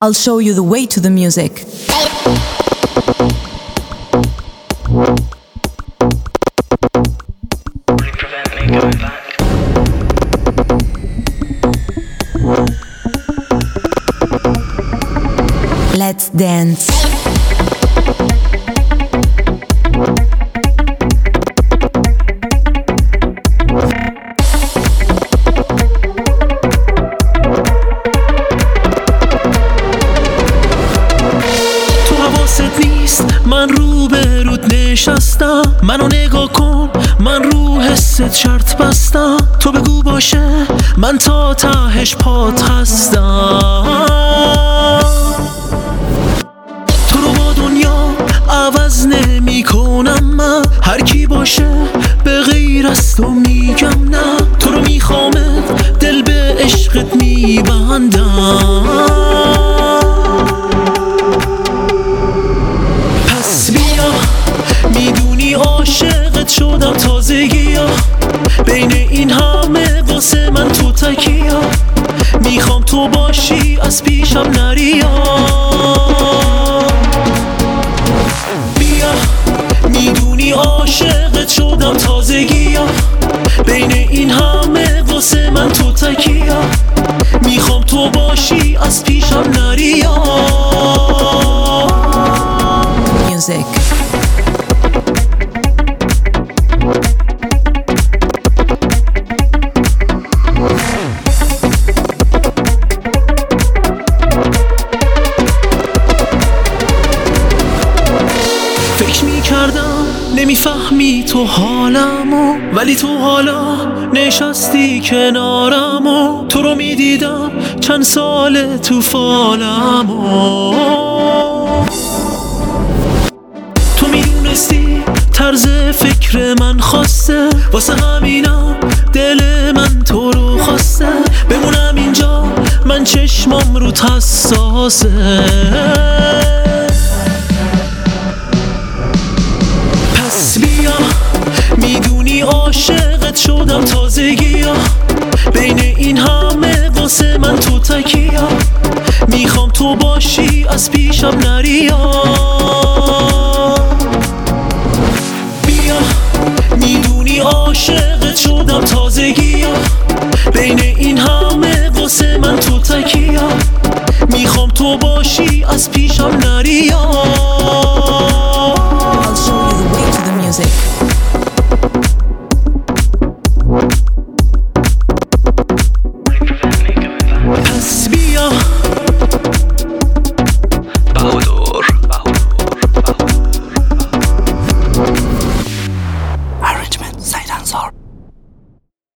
I'll show you the way to the music. Let's dance. من رو به رود نشستم، منو نگاه کن، من رو حست شرط بستم. تو بگو باشه، من تا تهش پات هستم. تو رو با دنیا عوض نمی کنم من، هر کی باشه به غیر از تو میگم نه. تو رو میخوامت، دل به عشقت میبندم. میدونی عاشقت شدم تازگی ها، بین این همه واسه من تو تکیه. میخوام تو باشی از پیشم نری ها. بیا میدونی عاشقت شدم تازگی ها، بین این همه واسه من تو تکیه. میخوام تو باشی از پیشم نری ها. Music. فکر میکردم نمیفهمی تو حالمو، ولی تو حالا نشستی کنارمو. تو رو میدیدم چند ساله تو فالمو. تو میدونستی طرز فکر من خواسته، واسه همینم دل من تو رو خواسته. بمونم اینجا، من چشمام رو حساسه. بیا میدونی عاشقت شدم تازگی ها، بین این همه واسه من تو تکیه. میخوام تو باشی از پیشم نری ها. بیا میدونی عاشقت شدم تازگی ها، بین این همه واسه من تو تکیه. میخوام تو باشی از پیشم نری ها.